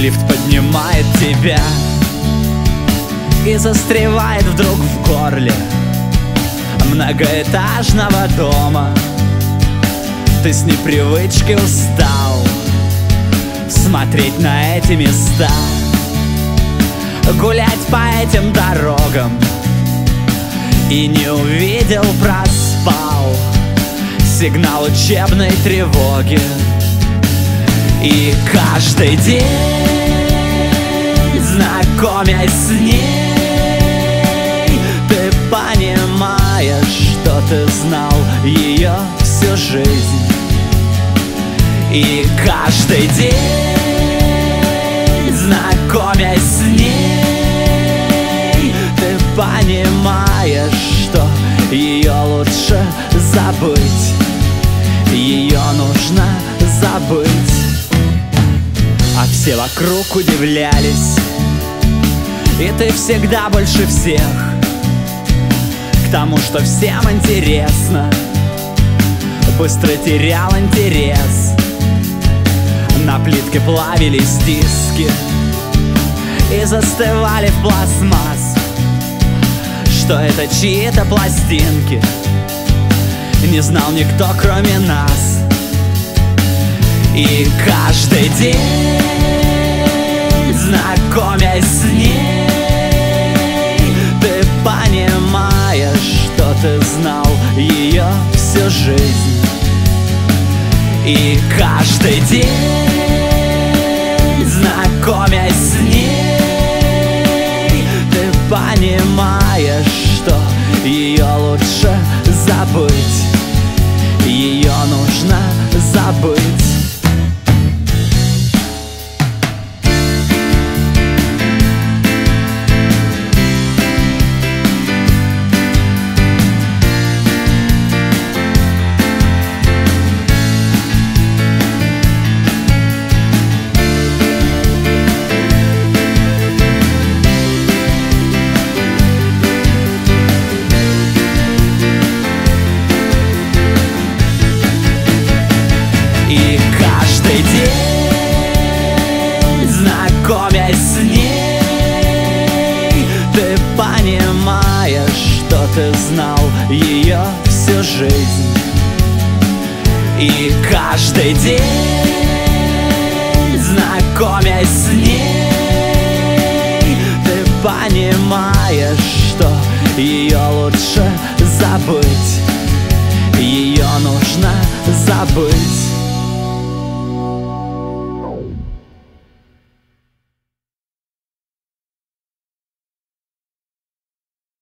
Лифт поднимает тебя и застревает вдруг в горле многоэтажного дома. Ты с непривычки устал смотреть на эти места, гулять по этим дорогам, и не увидел, проспал сигнал учебной тревоги. И каждый день, знакомясь с ней, ты понимаешь, что ты знал ее всю жизнь. И каждый день, знакомясь с ней, ты понимаешь, что ее лучше забыть, ее нужно забыть. А все вокруг удивлялись, и ты всегда больше всех, к тому, что всем интересно, быстро терял интерес. На плитке плавились диски и застывали в пластмасс, что это чьи-то пластинки, не знал никто, кроме нас. И каждый день, знакомясь с ней, ты понимаешь, что ты знал ее всю жизнь. И каждый день, знакомясь с ней, ты понимаешь, что ее лучше забыть, ее нужно забыть. И каждый день, знакомясь с ней, ты понимаешь, что ты знал ее всю жизнь. И каждый день, знакомясь с ней, ты понимаешь, что ее лучше забыть, ее нужно забыть.